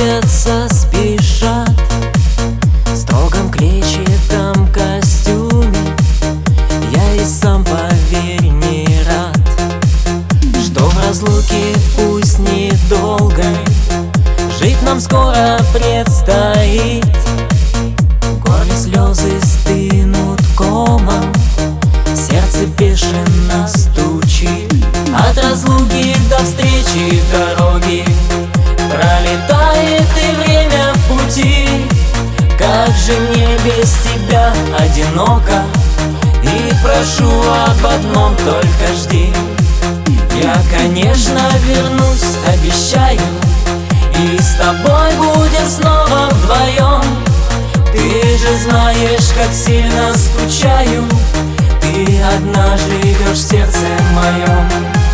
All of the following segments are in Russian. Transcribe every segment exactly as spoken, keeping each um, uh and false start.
торопятся, спешат в строгом клетчатом костюме. Я и сам, поверь, не рад, что в разлуке, пусть недолгой, жить нам скоро предстоит. В горле слезы стынут комом, сердце бешено стучит. От разлуки до встречи дороги пролетает и время в пути. Как же мне без тебя одиноко, и прошу об одном только жди. Я, конечно, вернусь, обещаю, и с тобой будем снова вдвоем. Ты же знаешь, как сильно скучаю, ты одна живешь в сердце моем.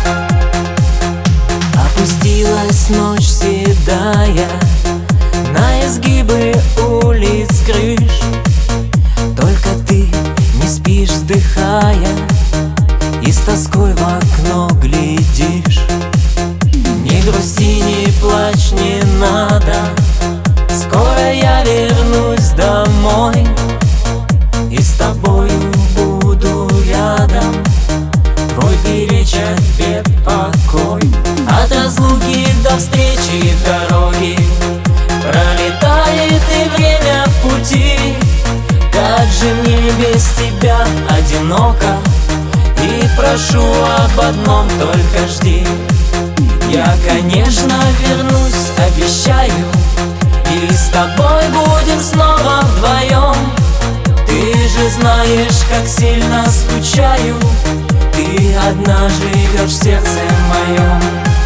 Опустилась ночь седая на изгибы улиц крыш. Только ты не спишь, вздыхая, и с тоской в окно глядишь. Не грусти, не плачь, не надо, скоро я вернусь домой, и с тобою буду рядом, твой беречь от бед покой. От разлуки до встречи дороги пролетает и время в пути. Как же мне без тебя одиноко, и прошу об одном только жди. Я, конечно, вернусь, обещаю, и с тобой будем снова вдвоем. Ты же знаешь, как сильно скучаю, ты одна живешь в сердце моем.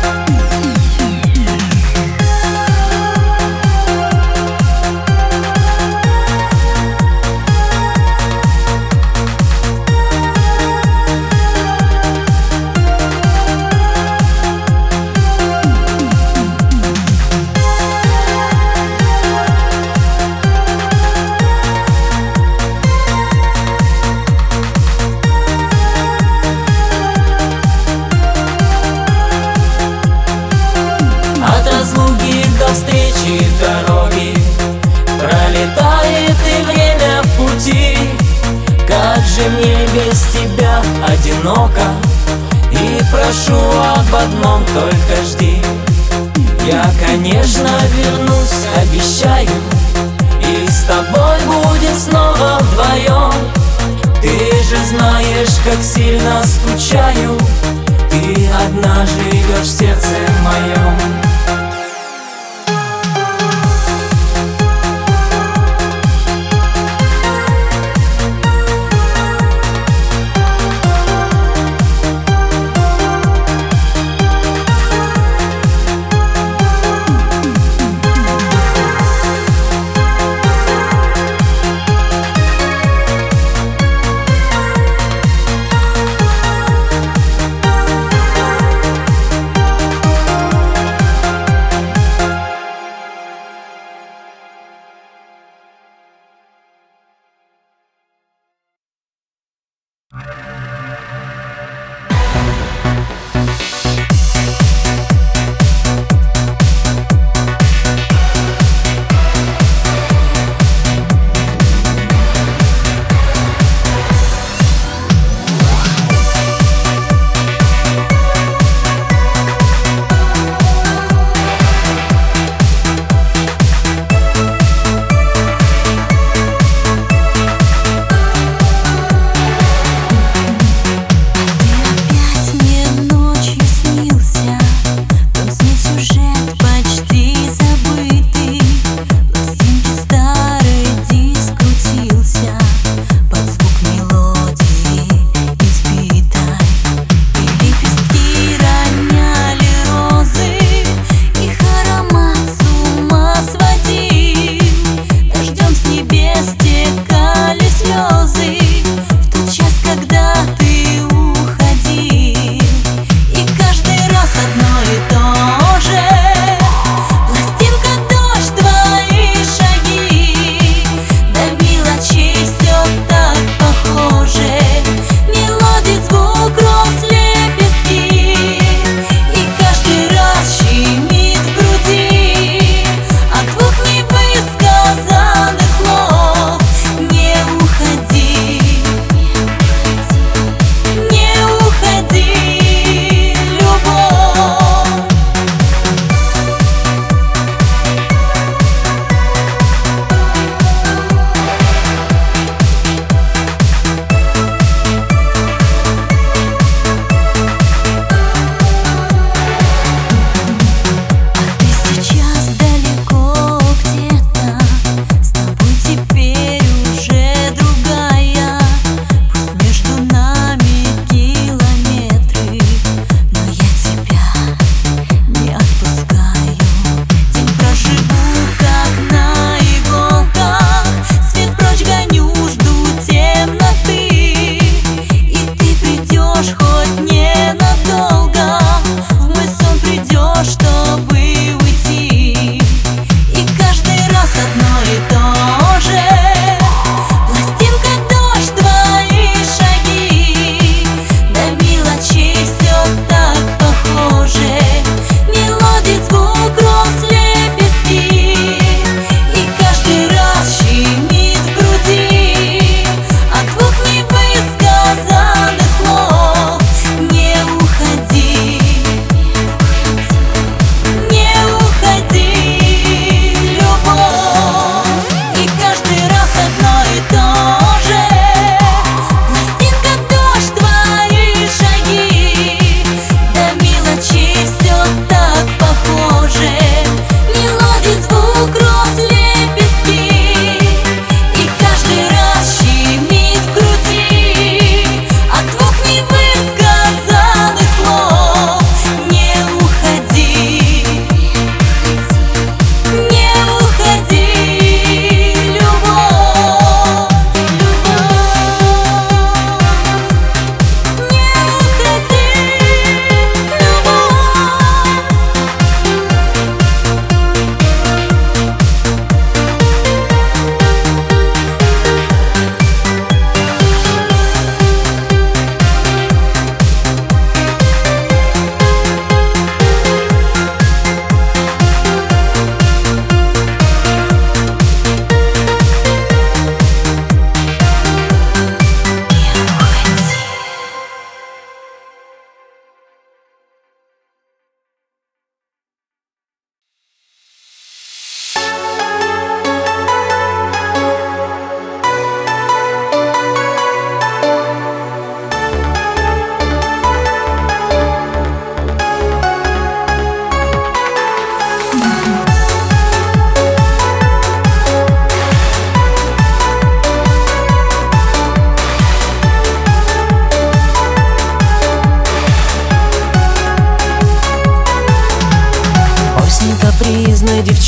До встречи дороги пролетает и время в пути. Как же мне без тебя одиноко, и прошу об одном только жди. Я, конечно, вернусь, обещаю, и с тобой будем снова вдвоем. Ты же знаешь, как сильно скучаю, ты одна живешь в сердце моем.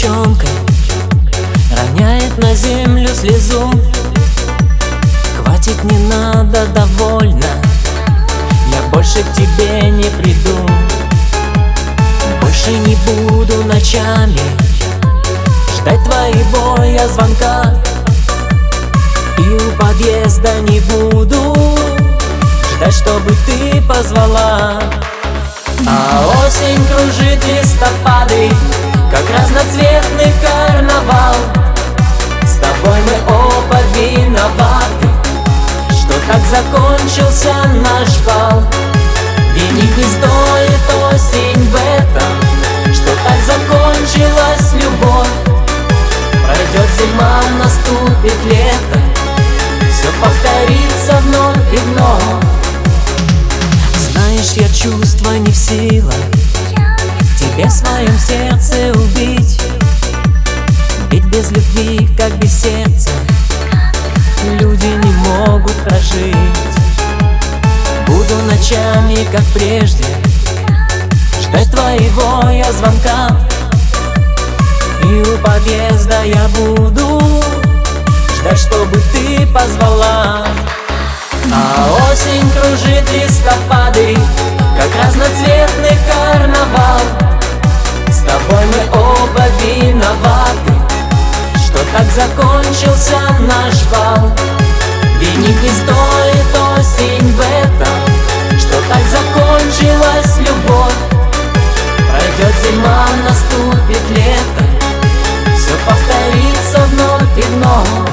девчонкой роняет на землю слезу. Хватит, не надо, довольно, я больше к тебе не приду. Больше не буду ночами ждать твоего я звонка, и у подъезда не буду ждать, чтобы ты позвала. А осень кружит листопады, как разноцветный карнавал. С тобой мы оба виноваты, что так закончился наш бал. Винить не стоит осень в этом, что так закончилась любовь. Пройдет зима, наступит лето, все повторится вновь и вновь. Знаешь, я чувства не в силах тебе в своем сердце убить. Ведь без любви, как без сердца, люди не могут прожить. Буду ночами, как прежде, ждать твоего я звонка, и у подъезда я буду ждать, чтобы ты позвала. А осень кружит листопады, как разноцветный карнавал. С тобой мы оба виноваты, что так закончился наш бал. Винить не стоит осень в этом, что так закончилась любовь. Пройдет зима, наступит лето, все повторится вновь и вновь.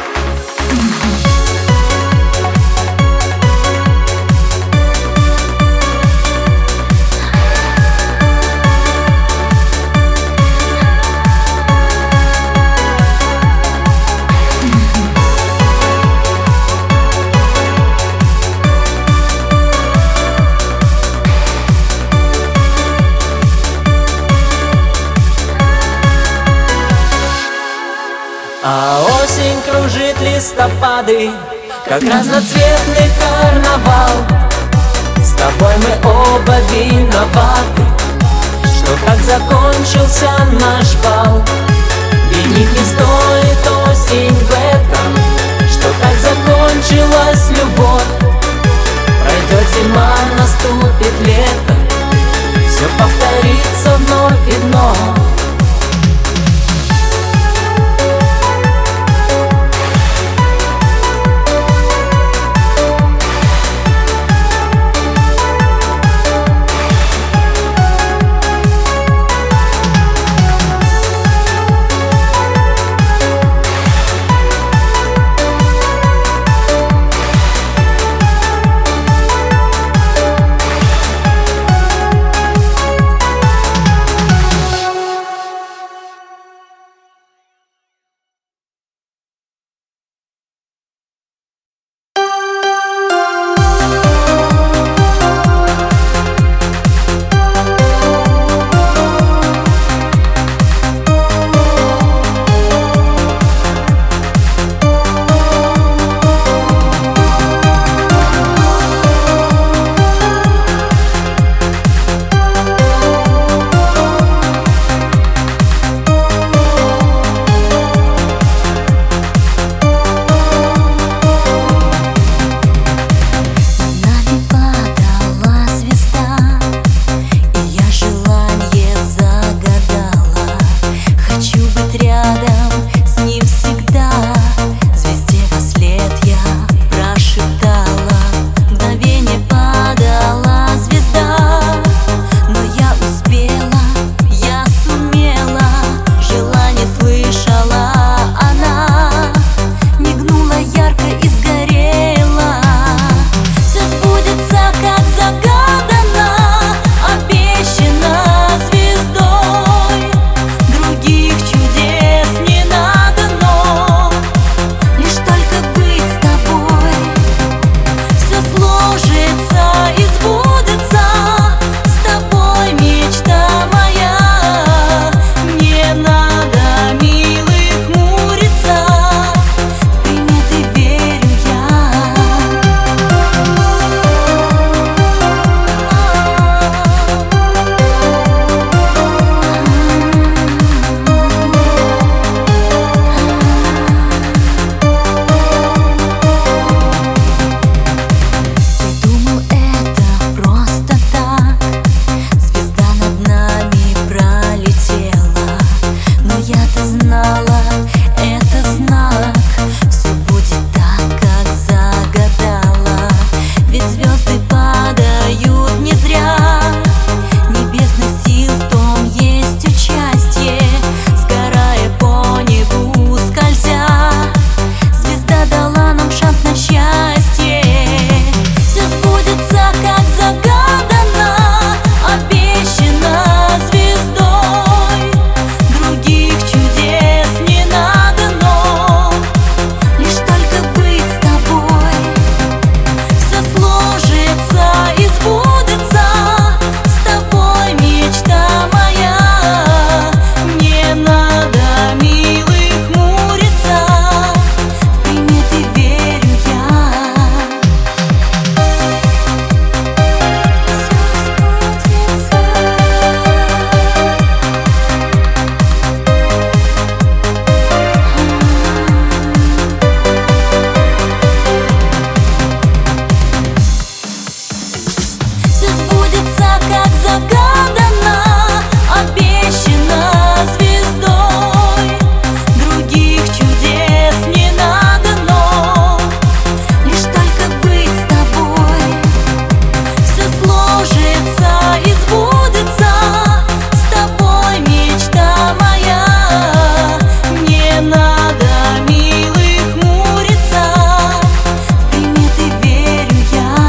А осень кружит листопады, как разноцветный карнавал. С тобой мы оба виноваты, что так закончился наш бал. Винить не стоит осень в этом, что так закончилась любовь. Пройдет зима, наступит лето, все повторится вновь и вновь. Чудес не знала, это знак. Все будет так, как загадала. Ведь звезды падают не зря. Небесных сил в том есть участие. Сгорая по небу, скользя, звезда дала нам шанс на счастье. Все сбудется, как загадано, обещано звездой. Других чудес не надо, но лишь только быть с тобой. Все сложится и сбудется, с тобой мечта моя. Не надо, милый, хмуриться, в приметы верю я. Все сбудется, как загадано, обещано звездой. Других чудес не надо, но лишь только быть с тобой. Все сложится и сбудется, с тобой мечта моя. Не надо, милый, хмуриться, в приметы верю я.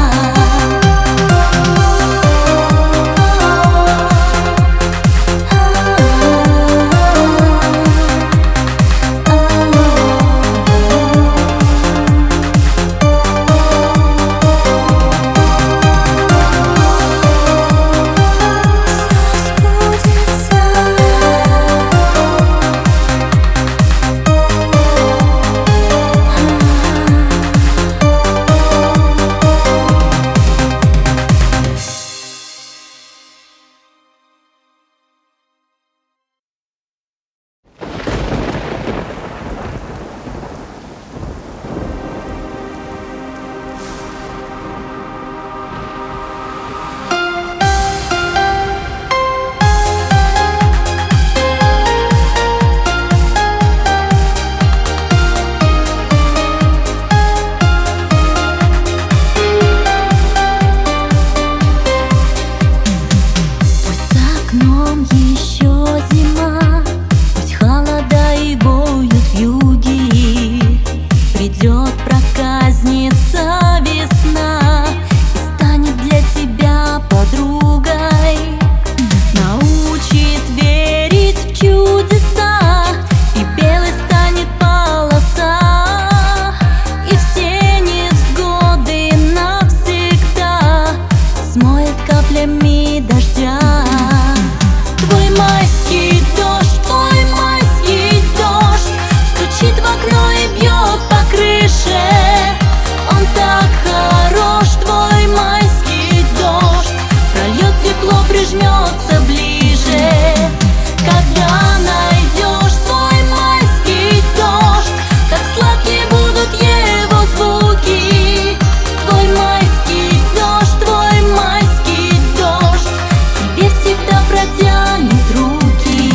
Пусть за окном еще зима, пусть холода и воют вьюги. Придет проказница весна и станет для тебя подругой. Научит верить в чудеса, и белой станет полоса. И все невзгоды навсегда смоет каплями дождя. Твой майский дождь, твой майский дождь стучит в окно и бьет по крыше. Он так хорош, твой майский дождь, прольет тепло, прижмется ближе. Когда найдешь свой майский дождь, как сладкие будут его звуки. Твой майский дождь, твой майский дождь тебе всегда протянет руки.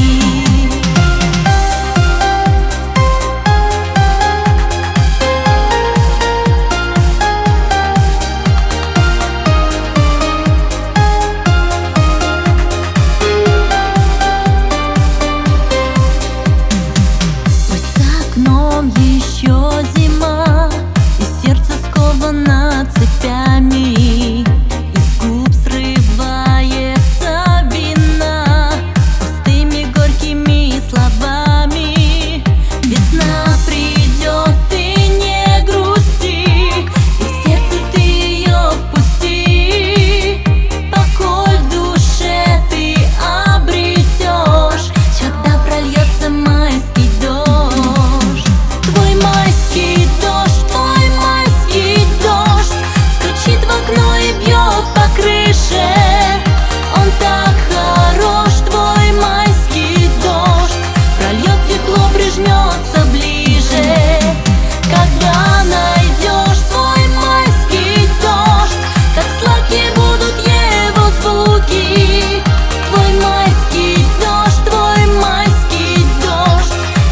Пусть за окном еще зима, и сердце сковано цепями. Из губ срывается вина пустыми горькими словами. Весна придет, ты не грусти, и в сердце ты ее впусти. Покой в душе ты обретешь, когда прольется майский дождь. Твой майский дождь, твой майский дождь стучит в окно и бьет по крыше. Он так хорош, твой майский дождь, прольет тепло, прижмется ближе. Когда найдешь свой майский дождь, как сладкие будут его звуки. Твой майский дождь, твой майский дождь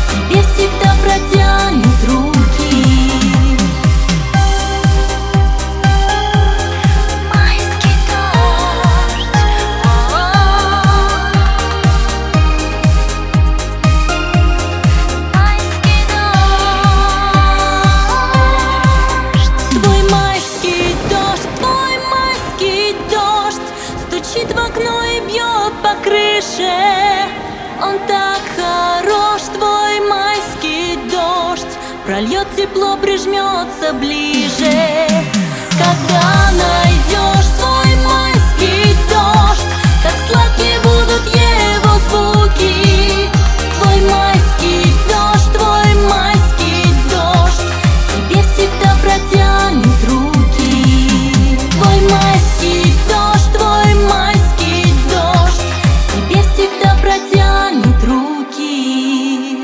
прольет тепло, прижмется ближе. Когда найдешь свой майский дождь, как сладкие будут его звуки. Твой майский дождь, твой майский дождь тебе всегда протянет руки. Твой майский дождь, твой майский дождь тебе всегда протянет руки.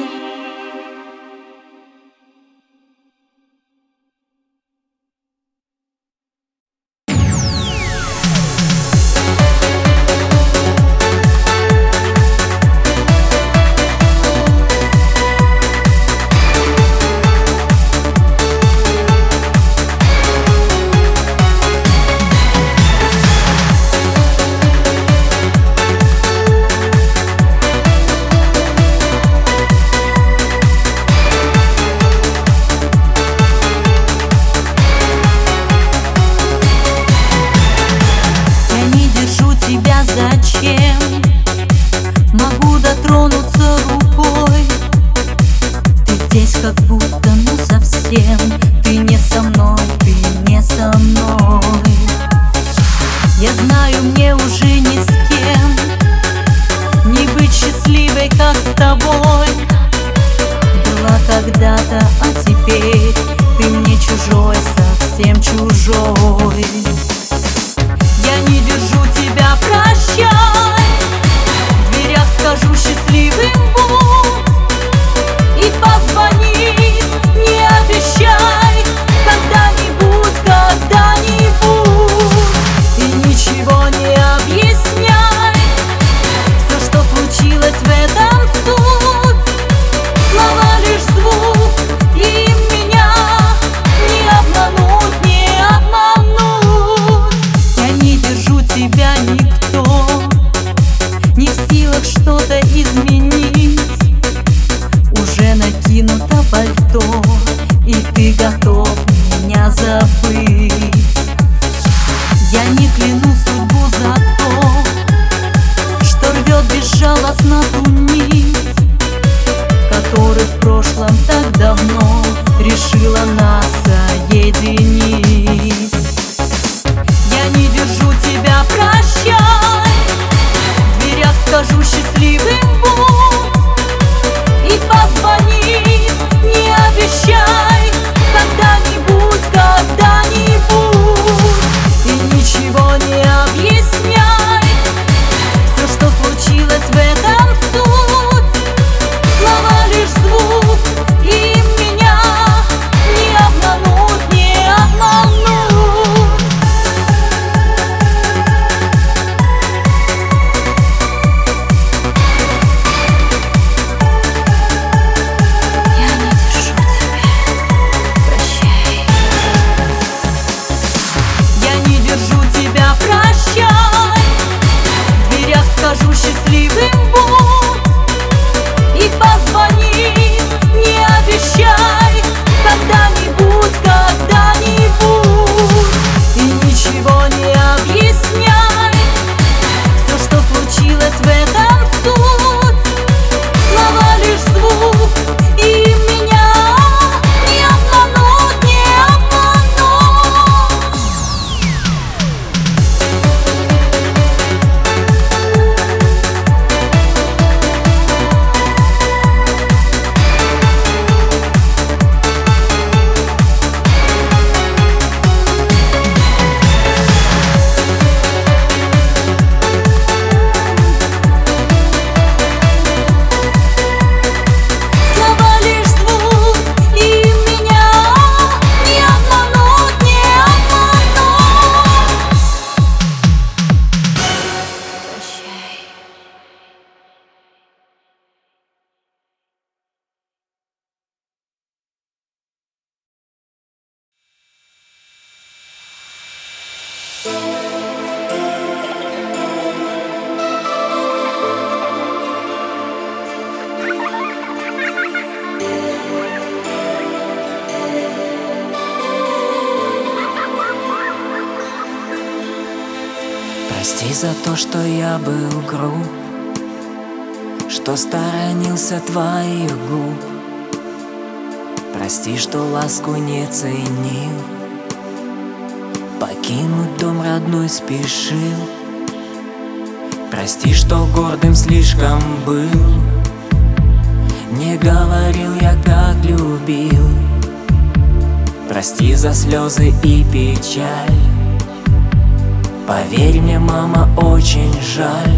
Зачем? Могу дотронуться рукой. Ты здесь как будто ну совсем. Ты не со мной, ты не со мной. Я знаю, мне уже ни с кем не быть счастливой, как с тобой. Была когда-то, а теперь ты мне чужой, совсем чужой. Я не держу тебя, прощай. В дверях скажу счастливым будь. И позвонить не обещай. Когда-нибудь, когда-нибудь. И ничего не объясняй. Все, что случилось, в этом суть. Слова лишь звук, и меня не обмануть, не обмануть. Я не держу тебя, никто не в силах что-то изменить. Уже накинуто пальто, и ты готов меня забыть. Я не кляну судьбу за то, что рвет безжалостно ту нить, которая в прошлом так давно решила нас соединить. Я не держу тебя, прощай. В дверях скажу счастливым будь. И позвонить не обещай. Когда-нибудь, когда-нибудь. И ничего не объясняй. Все, что случилось, в этом суть. Слова лишь звук, и меня не обмануть, не обмануть. Скажу счастливым будь. И позвонить не обещай. Когда-нибудь, когда-нибудь. И ничего не объясняй. Все, что случилось, в этом суть. Слова лишь звук, и меня не обмануть, не обмануть. Прости за то, что я был груб, что сторонился твоих губ. Прости, что ласку не ценил, покинуть дом родной спешил. Прости, что гордым слишком был, не говорил я, как любил. Прости за слезы и печаль, поверь мне, мама, очень жаль.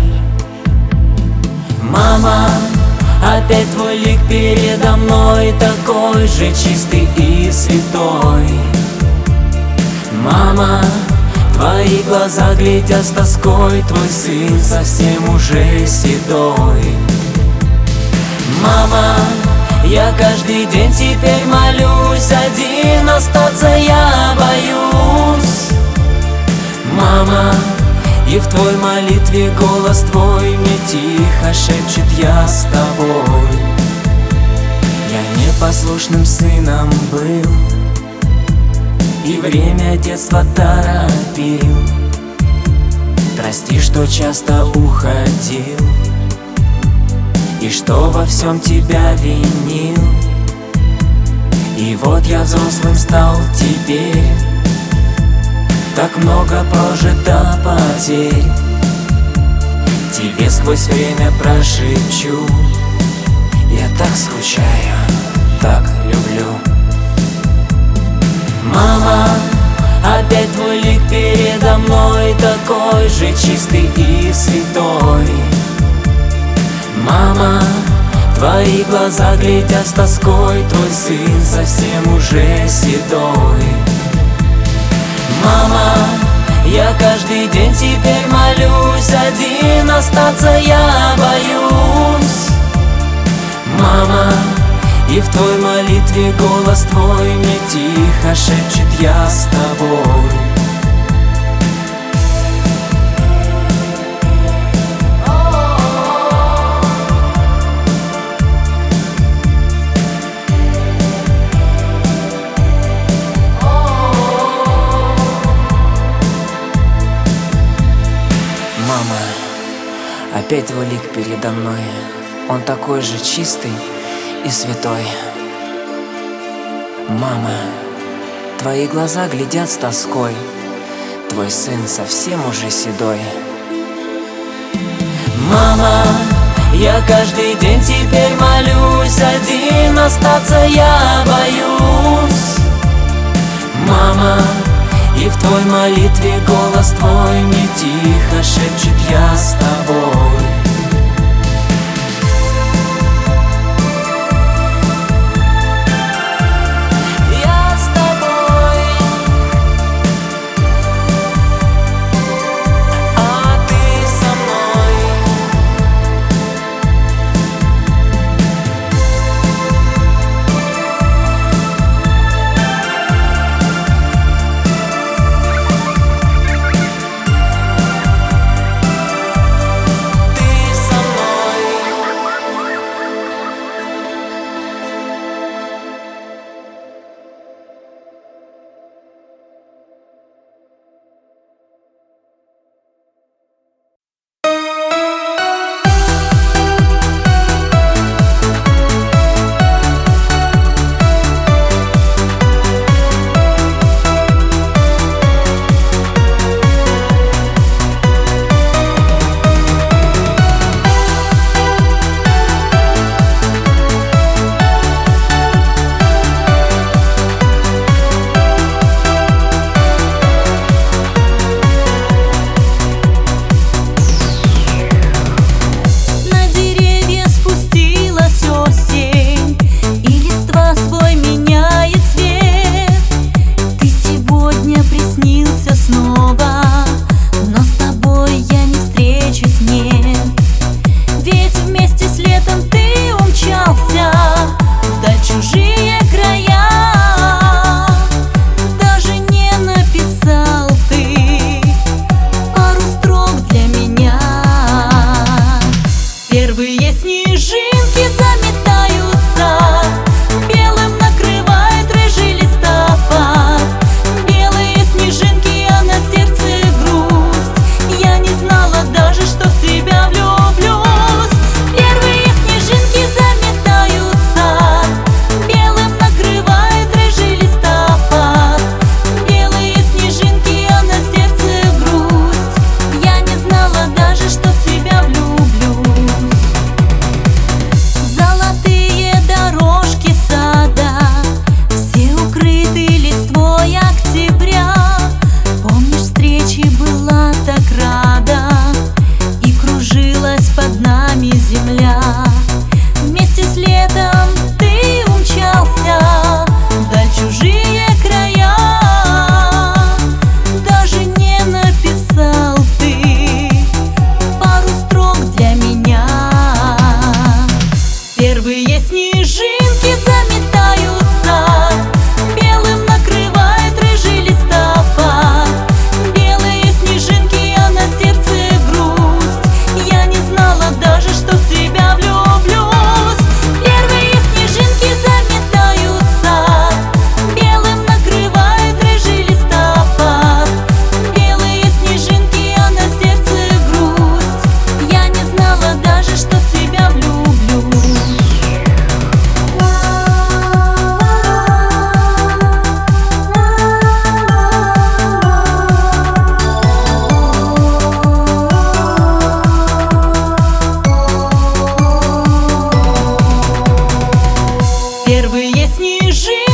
Мама, опять твой лик передо мной, такой же чистый и святой. Мама, твои глаза глядят с тоской, твой сын совсем уже седой. Мама, я каждый день теперь молюсь, один остаться я боюсь. Мама, и в твой молитве голос твой мне тихо шепчет: я с тобой. Я непослушным сыном был и время детства торопил. Прости, что часто уходил и что во всем тебя винил. И вот я взрослым стал теперь, так много прожито потерь. Тебе сквозь время прошепчу: я так скучаю, так люблю. Мама, опять твой лик передо мной, такой же чистый и святой. Мама, твои глаза глядят с тоской, твой сын совсем уже седой. Мама, я каждый день теперь молюсь, один остаться я боюсь. Мама, и в твой молитве голос твой мне тихо шепчет: я с тобой. Мама, опять твой лик передо мной, он такой же чистый и святой. Мама, твои глаза глядят с тоской, твой сын совсем уже седой. Мама, я каждый день теперь молюсь, один остаться я боюсь. Мама, и в твой молитве голос твой мне тихо шепчет: я с тобой. Я с тобой, а ты со мной. Ты первые снежинки.